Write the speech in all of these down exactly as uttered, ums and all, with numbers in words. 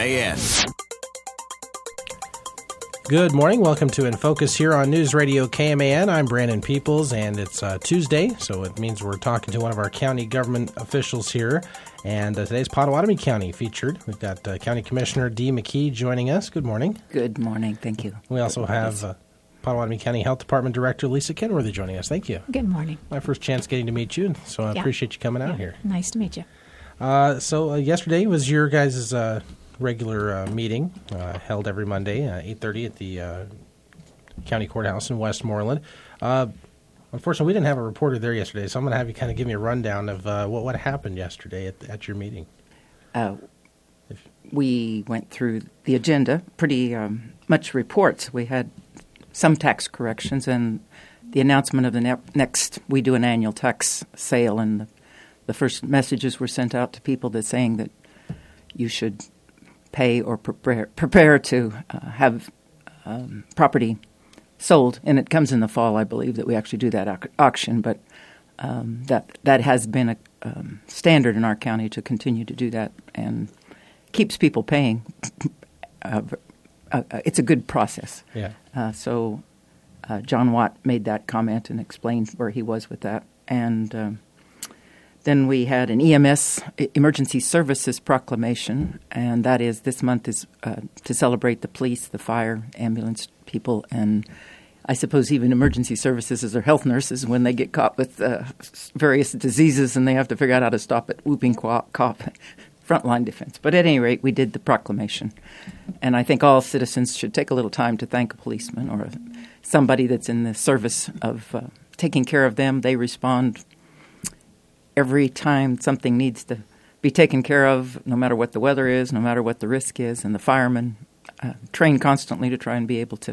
A N. Good morning. Welcome to In Focus here on News Radio K M A N. I'm Brandon Peoples, and it's uh, Tuesday, so it means we're talking to one of our county government officials here. And uh, today's Pottawatomie County featured. We've got uh, County Commissioner Dee McKee joining us. Good morning. Good morning. Thank you. We also have uh, Pottawatomie County Health Department Director Lisa Kenworthy joining us. Thank you. Good morning. My first chance getting to meet you, so I Yeah. appreciate you coming out Yeah. here. Nice to meet you. Uh, so uh, yesterday was your guys' uh, regular uh, meeting, uh, held every Monday, uh, eight thirty at the uh, County Courthouse in Westmoreland. Uh, unfortunately, we didn't have a reporter there yesterday, so I'm going to have you kind of give me a rundown of uh, what, what happened yesterday at, at your meeting. Uh, we went through the agenda, pretty um, much reports. We had some tax corrections and the announcement of the ne- next, we do an annual tax sale, and the, the first messages were sent out to people that saying that you should pay or prepare, prepare to uh, have um, property sold, and it comes in the fall, I believe, that we actually do that au- auction, but um, that that has been a um, standard in our county to continue to do that, and keeps people paying. uh, uh, it's a good process. Yeah. Uh, so uh, John Watt made that comment and explained where he was with that, and um, then we had an E M S, Emergency Services Proclamation, and that is this month is uh, to celebrate the police, the fire, ambulance people, and I suppose even emergency services as their health nurses when they get caught with uh, various diseases and they have to figure out how to stop it, whooping cough, frontline defense. But at any rate, we did the proclamation, and I think all citizens should take a little time to thank a policeman or somebody that's in the service of uh, taking care of them. They respond every time something needs to be taken care of, no matter what the weather is, no matter what the risk is, and the firemen uh, train constantly to try and be able to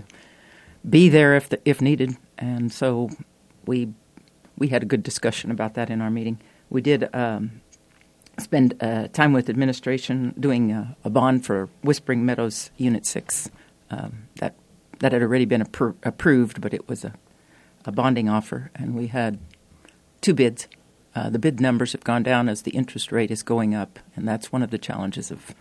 be there if the, if needed. And so we we had a good discussion about that in our meeting. We did um, spend uh, time with administration doing uh, a bond for Whispering Meadows Unit six. Um, that that had already been appro- approved, but it was a, a bonding offer, and we had two bids. Uh, the bid numbers have gone down as the interest rate is going up, and that's one of the challenges of,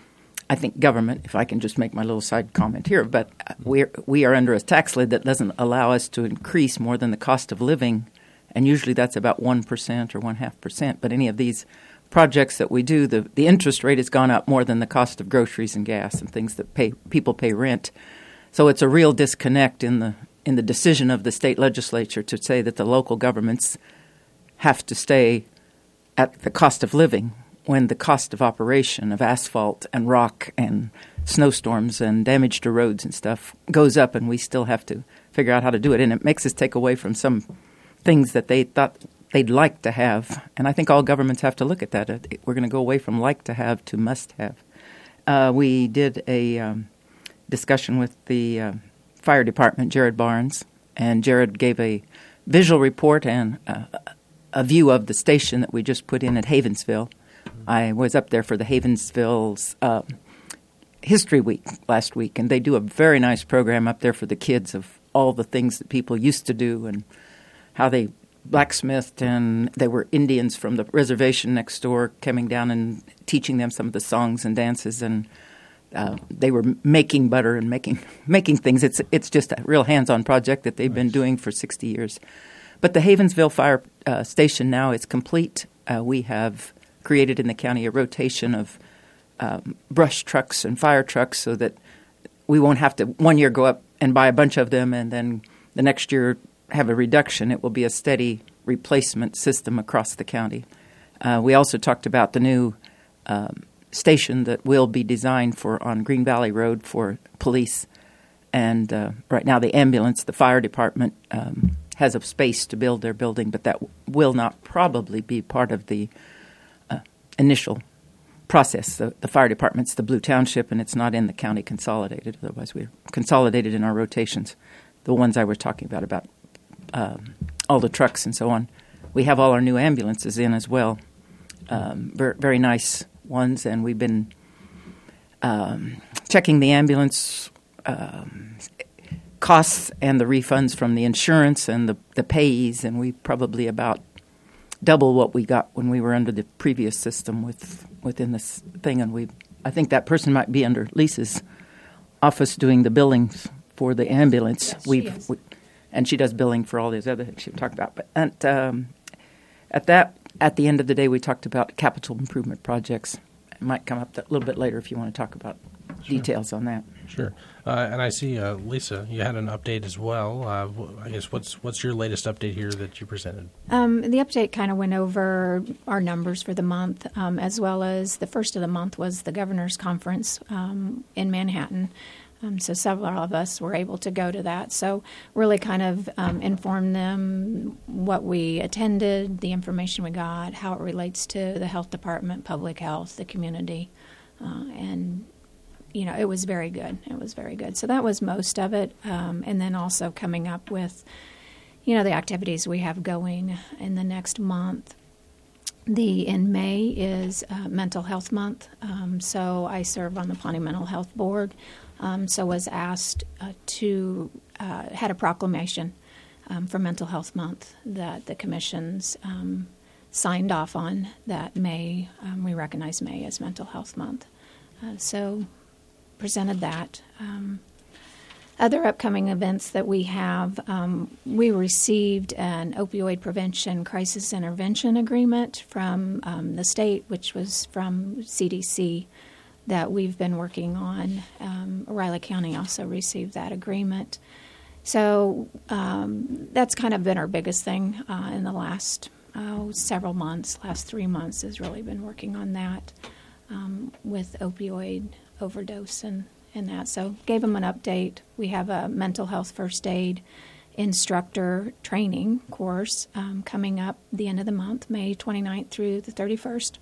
I think, government, if I can just make my little side comment here, but we're, we are under a tax lid that doesn't allow us to increase more than the cost of living, and usually that's about one percent or one half percent, but any of these projects that we do, the, the interest rate has gone up more than the cost of groceries and gas and things that pay people pay rent. So it's a real disconnect in the in the decision of the state legislature to say that the local governments have to stay at the cost of living when the cost of operation of asphalt and rock and snowstorms and damage to roads and stuff goes up, and we still have to figure out how to do it. And it makes us take away from some things that they thought they'd like to have. And I think all governments have to look at that. We're going to go away from like to have to must have. Uh, we did a um, discussion with the uh, fire department, Jared Barnes, and Jared gave a visual report and uh, a view of the station that we just put in at Havensville. I was up there for the Havensville's uh, History Week last week, and they do a very nice program up there for the kids of all the things that people used to do and how they blacksmithed, and they were Indians from the reservation next door coming down and teaching them some of the songs and dances, and uh, they were making butter and making making things. It's it's just a real hands-on project that they've nice. been doing for sixty years. But the Havensville Fire uh, Station now is complete. Uh, we have created in the county a rotation of um, brush trucks and fire trucks so that we won't have to one year go up and buy a bunch of them and then the next year have a reduction. It will be a steady replacement system across the county. Uh, we also talked about the new um, station that will be designed for on Green Valley Road for police. And uh, right now the ambulance, the fire department, um, has a space to build their building, but that w- will not probably be part of the uh, initial process. The, the fire department's the Blue Township, and it's not in the county consolidated. Otherwise, we're consolidated in our rotations. The ones I was talking about, about um, all the trucks and so on. We have all our new ambulances in as well. Um, very, very nice ones, and we've been um, checking the ambulance um, costs and the refunds from the insurance and the, the payees, and we probably about double what we got when we were under the previous system with within this thing, and we I think that person might be under Lisa's office doing the billings for the ambulance. Yes, We've, she is. we, and she does billing for all these other things she talked about. But and, um, at that, at the end of the day, we talked about capital improvement projects. It might come up a little bit later if you want to talk about Sure. details on that. Sure. Uh, and I see, uh, Lisa, you had an update as well. Uh, wh- I guess what's what's your latest update here that you presented? Um, the update kind of went over our numbers for the month, um, as well as the first of the month was the governor's conference um, in Manhattan. Um, so several of us were able to go to that. So really kind of um, informed them what we attended, the information we got, how it relates to the health department, public health, the community, uh, and you know, it was very good. It was very good. So that was most of it. Um, and then also coming up with, you know, the activities we have going in the next month. The in May is uh, Mental Health Month. Um, so I serve on the Pawnee Mental Health Board. Um, so was asked uh, to, uh, had a proclamation um, for Mental Health Month that the commissions um, signed off on that May. Um, we recognize May as Mental Health Month. Uh, so presented that. Um, other upcoming events that we have, um, we received an opioid prevention crisis intervention agreement from um, the state, which was from C D C, that we've been working on. Um, Riley County also received that agreement. So um, that's kind of been our biggest thing uh, in the last oh, several months. Last three months has really been working on that um, with opioid overdose and, and that. So gave them an update. We have a mental health first aid instructor training course um, coming up the end of the month, May twenty-ninth through the thirty-first.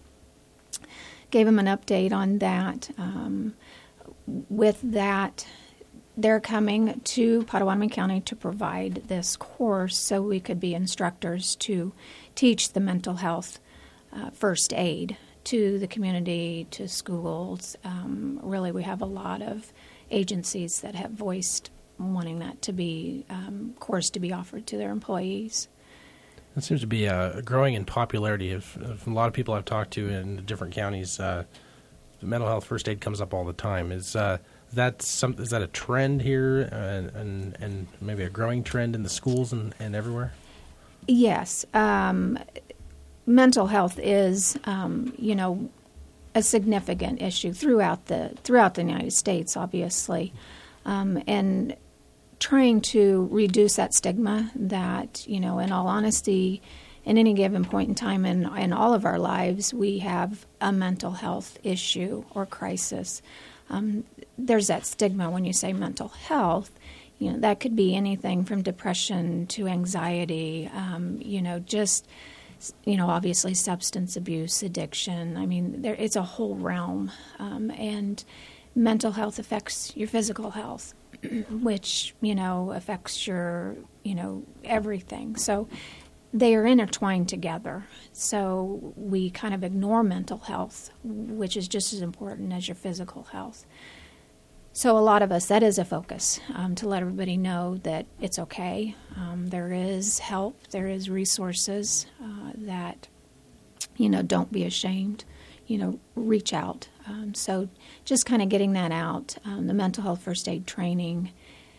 Gave them an update on that. Um, with that, they're coming to Potawatomi County to provide this course so we could be instructors to teach the mental health uh, first aid to the community, to schools. Um, really, we have a lot of agencies that have voiced wanting that to be um, course to be offered to their employees. It seems to be uh, growing in popularity. Of, of a lot of people I've talked to in different counties, uh, mental health first aid comes up all the time. Is uh, that some? Is that a trend here, uh, and and maybe a growing trend in the schools and, and everywhere? Yes. Um, mental health is, um, you know, a significant issue throughout the throughout the United States, obviously, um, and trying to reduce that stigma that, you know, in all honesty, in any given point in time in, in all of our lives, we have a mental health issue or crisis. Um, there's that stigma when you say mental health. You know, that could be anything from depression to anxiety, um, you know, just, you know, obviously substance abuse, addiction. I mean, there, it's a whole realm. Um, and mental health affects your physical health, which, you know, affects your, you know, everything. So they are intertwined together. So we kind of ignore mental health, which is just as important as your physical health. So a lot of us, that is a focus, um, to let everybody know that it's okay. Um, there is help. There is resources uh, that, you know, don't be ashamed. You know, reach out. Um, so just kind of getting that out. Um, the mental health first aid training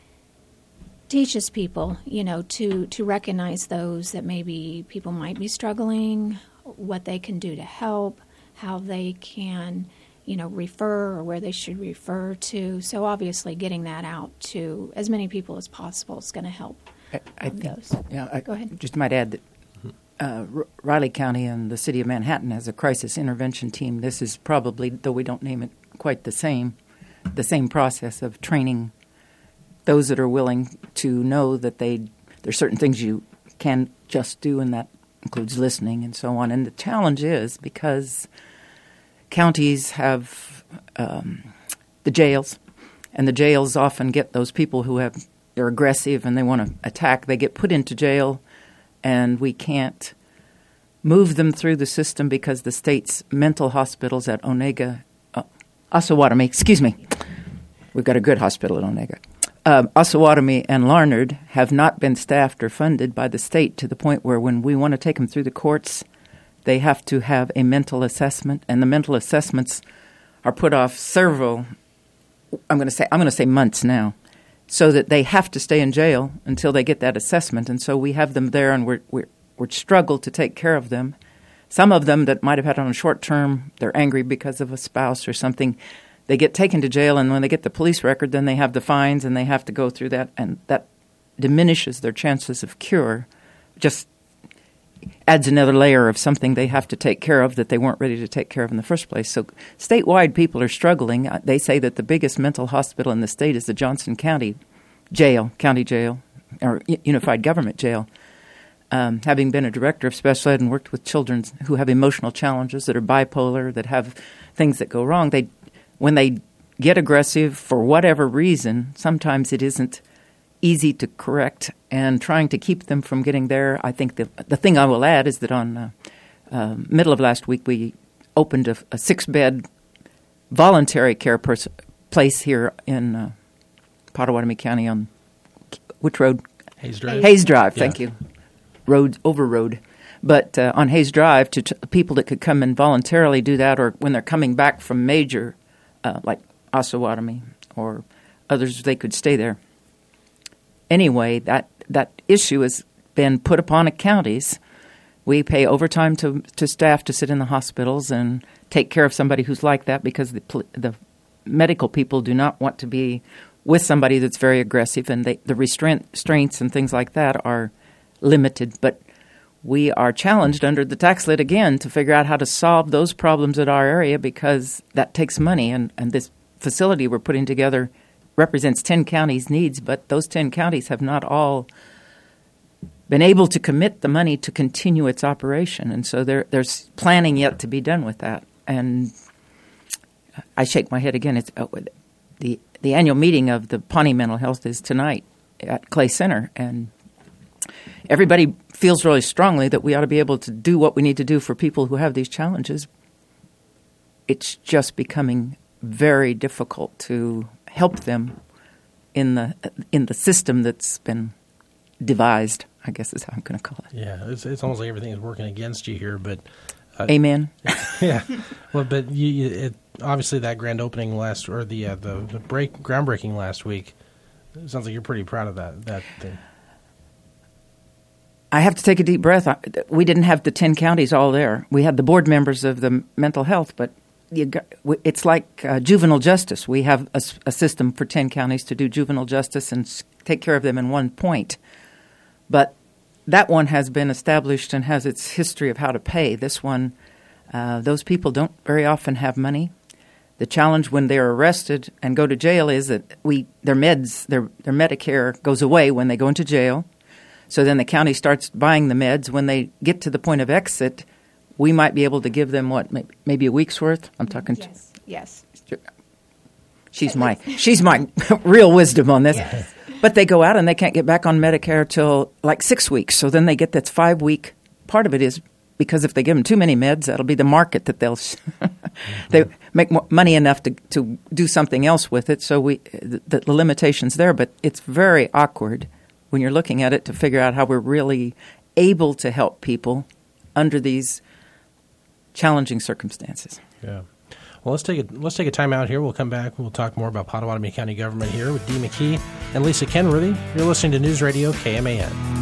teaches people, you know, to, to recognize those that maybe people might be struggling, what they can do to help, how they can, you know, refer or where they should refer to. So obviously getting that out to as many people as possible is going to help. I, I um, think, those. yeah, I Go ahead. just might add that uh, R- Riley County and the City of Manhattan has a crisis intervention team. This is probably, though we don't name it quite the same, the same process of training those that are willing to know that they there's certain things you can't just do, and that includes listening and so on. And the challenge is because counties have um, the jails, and the jails often get those people who have they're aggressive and they want to attack. They get put into jail, and we can't move them through the system because the state's mental hospitals at Onega, uh, Osawatomie, excuse me, we've got a good hospital at Onega. Uh, Osawatomie and Larned have not been staffed or funded by the state to the point where when we want to take them through the courts, they have to have a mental assessment, and the mental assessments are put off several, I'm going to say, I'm going to say months now, so that they have to stay in jail until they get that assessment. And so we have them there, and we're, we're, we're struggled to take care of them. Some of them that might have had on a short term, they're angry because of a spouse or something. They get taken to jail, and when they get the police record, then they have the fines, and they have to go through that, and that diminishes their chances of cure. Just adds another layer of something they have to take care of that they weren't ready to take care of in the first place. So statewide, people are struggling. They say that the biggest mental hospital in the state is the Johnson County Jail, County Jail, or Unified Government Jail. Um, having been a director of special ed and worked with children who have emotional challenges, that are bipolar, that have things that go wrong, they when they get aggressive for whatever reason, sometimes it isn't easy to correct, and trying to keep them from getting there. I think the the thing I will add is that on uh, uh, middle of last week we opened a, a six-bed voluntary care pers- place here in uh, Pottawatomie County on which road? Hayes Drive. Hayes Drive, thank yeah. you. Road over road, but uh, on Hayes Drive to t- people that could come and voluntarily do that, or when they're coming back from major, uh, like Osawatomie or others, they could stay there. Anyway, that that issue has been put upon the counties. We pay overtime to to staff to sit in the hospitals and take care of somebody who's like that, because the the medical people do not want to be with somebody that's very aggressive, and they, the restraint, restraints and things like that are limited. But we are challenged under the tax lid again to figure out how to solve those problems in our area, because that takes money, and, and this facility we're putting together represents ten counties' needs, but those ten counties have not all been able to commit the money to continue its operation. And so there, there's planning yet to be done with that. And I shake my head again. It's uh, the the annual meeting of the Pawnee Mental Health is tonight at Clay Center, and everybody feels really strongly that we ought to be able to do what we need to do for people who have these challenges. It's just becoming very difficult to help them in the in the system that's been devised, I guess is how I'm going to call it. Yeah, it's, it's almost like everything is working against you here, but uh, amen. Yeah, well, but you, you, it, obviously that grand opening last, or the uh, the, the break groundbreaking last week, it sounds like you're pretty proud of that that thing. I have to take a deep breath. We didn't have the ten counties all there. We had the board members of the mental health, but you got, it's like uh, juvenile justice. We have a, a system for ten counties to do juvenile justice and take care of them in one point. But that one has been established and has its history of how to pay. This one, uh, those people don't very often have money. The challenge when they're arrested and go to jail is that we their meds, their their Medicare goes away when they go into jail. So then the county starts buying the meds. When they get to the point of exit, we might be able to give them, what, maybe a week's worth? I'm talking Yes. to... Yes. She's my, she's my real wisdom on this. Yes. But they go out and they can't get back on Medicare till like six weeks. So then they get that five-week. Part of it is because if they give them too many meds, that'll be the market that they'll they make more money enough to, to do something else with it. So we the, the limitation's there, but it's very awkward when you're looking at it to figure out how we're really able to help people under these challenging circumstances. Yeah. Well, let's take a let's take a time out here. We'll come back. We'll talk more about Pottawatomie County government here with Dee McKee and Lisa Kenworthy. You're listening to News Radio K M A N.